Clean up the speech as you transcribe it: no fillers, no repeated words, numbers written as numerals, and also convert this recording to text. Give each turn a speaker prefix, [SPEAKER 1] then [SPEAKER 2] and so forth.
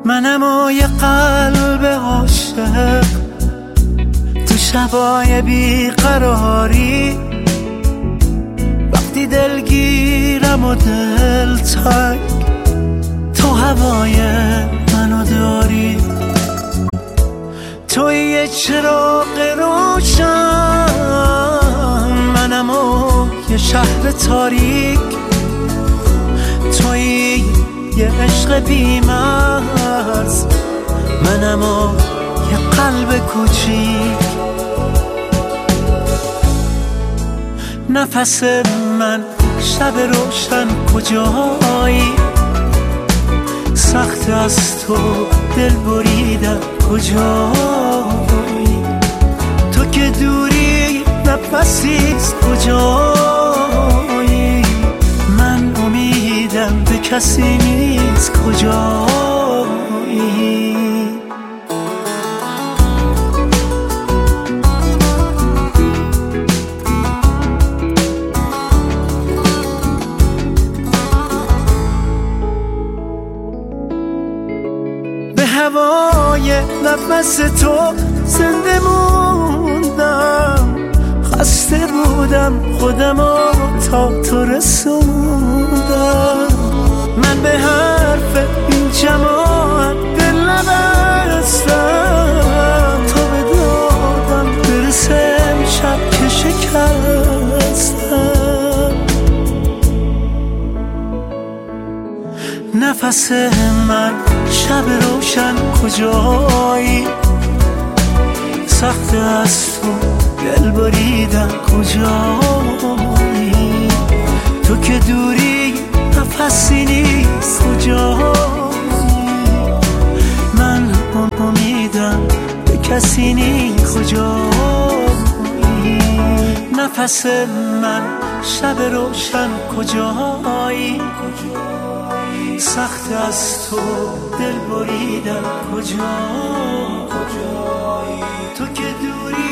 [SPEAKER 1] منم و یه قلب عاشق تو شبای بیقراری، وقتی دلگیرم و دل تنگ تو هوای منو داری. توی یه چراغ روشن، منم و یه شهر تاریک، توی یه عشق بی‌مرز، منم و یه قلب کوچیک. نفس من شب روشن کجایی، سخت از تو دل بریدم کجایی، تو که دوری نفسیست کجایی، من امیدم به کسی نیست کجایی. هوای نفس تو زنده موندم، خسته بودم خودمو تا تو رسوندم. من به حرف این جماعت دل نبستم، تو به دادم برسه امشب که شکستم. نفس من شب روشن کجایی، سخت از تو دل بریدم کجایی، تو که دوری نفسی نیست کجایی، من امیدم به کسی نیست کجایی. نفس من شب روشن کجایی، سخت از تو دل بریدم کجایی، تو که دوری